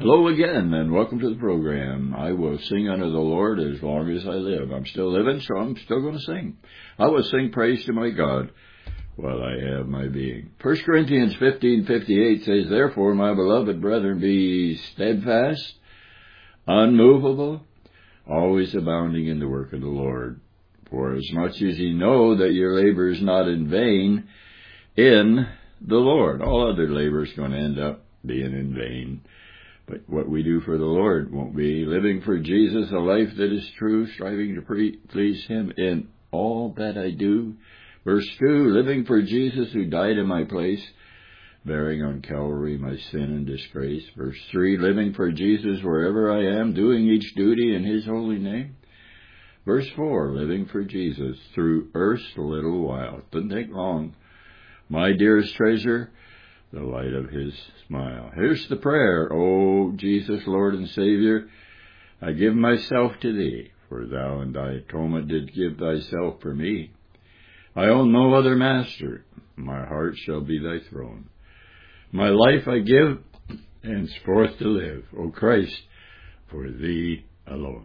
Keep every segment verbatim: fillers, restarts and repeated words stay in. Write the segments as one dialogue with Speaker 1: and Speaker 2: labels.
Speaker 1: Hello again, and welcome to the program. I will sing unto the Lord as long as I live. I'm still living, so I'm still going to sing. I will sing praise to my God while I have my being. First Corinthians fifteen fifty-eight says, Therefore, my beloved brethren, be steadfast, unmovable, always abounding in the work of the Lord. For as much as ye know that your labor is not in vain in the Lord. All other labor is going to end up being in vain. But what we do for the Lord won't be. Living for Jesus, a life that is true, striving to pre- please Him in all that I do. Verse two, living for Jesus who died in my place, bearing on Calvary my sin and disgrace. Verse three, living for Jesus wherever I am, doing each duty in His holy name. Verse four, living for Jesus through earth's little while. It doesn't take long. My dearest treasure, the light of His smile. Here's the prayer. O Jesus, Lord and Savior, I give myself to Thee, for Thou in Thy atonement did give Thyself for me. I own no other master. My heart shall be Thy throne. My life I give, henceforth to live, O Christ, for Thee alone.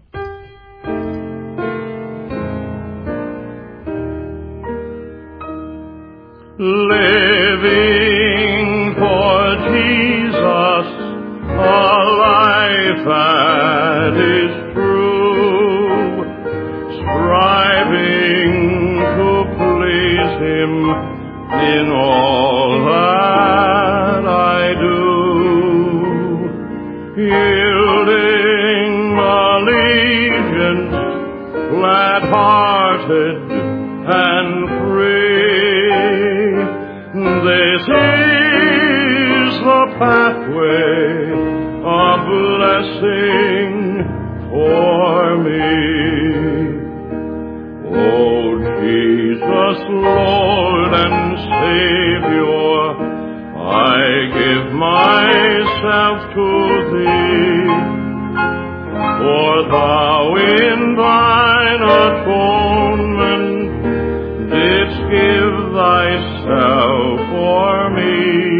Speaker 2: Living for Jesus, a life that is true, striving to please Him in all that I do, yielding allegiance, glad-hearted and free. This is the pathway of blessing for me. Oh, Jesus, Lord and Savior, I give myself to Thee, for Thou in Thine atonement didst give Thyself for me.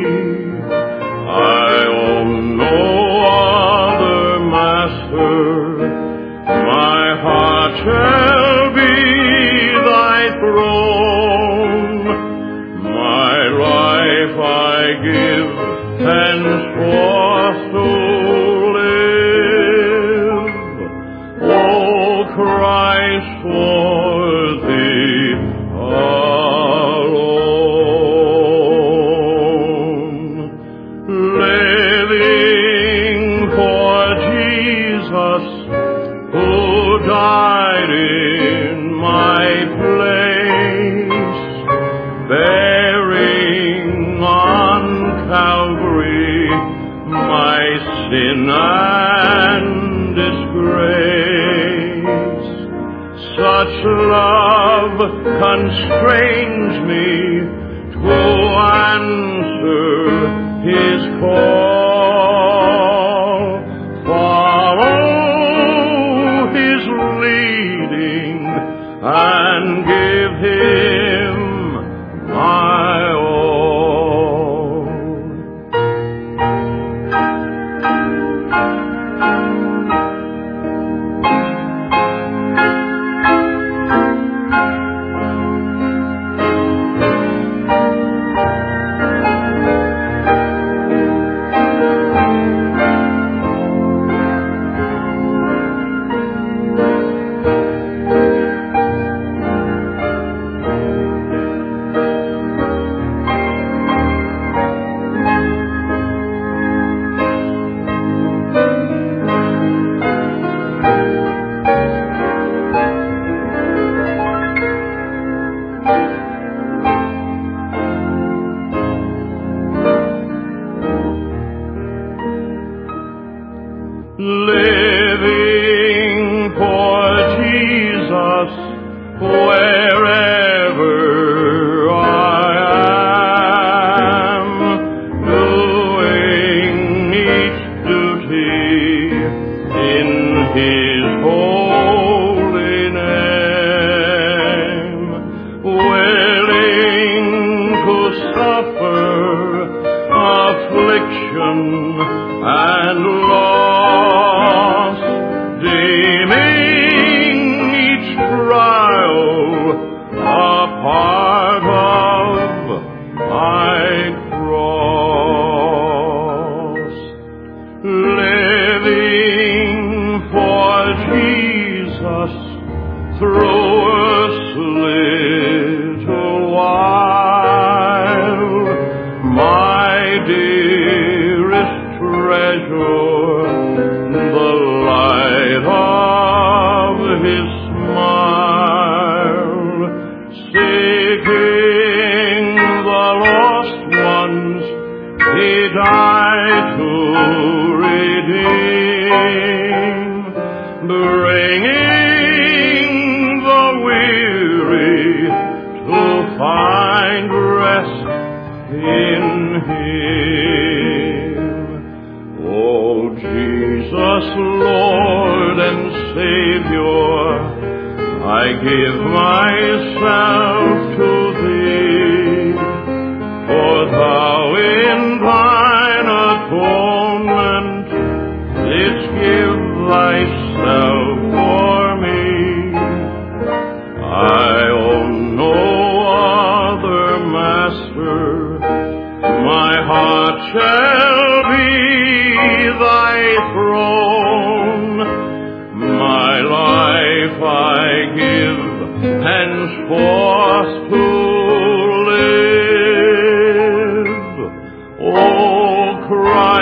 Speaker 2: I own no other master. My heart shall be Thy throne. My life I give henceforth to live. O Christ, for Thee alone. Living for Jesus who died in my place, bearing on Calvary my sin and disgrace. Such love constrains me to answer His call, follow His leading, and give Him my all. Living for Jesus wherever I am, doing each duty in His holy name, willing to suffer affliction and loss through this little while, my dearest treasure, the light of his smile, seeking the lost ones he died to redeem, bringing the weary to find rest in him. Oh, Jesus, Lord and Savior, I give myself to thee, for thou in thine atonement didst give thyself for me. I own no other master, my heart shall be thy throne, my life I give henceforth to live. O Christ,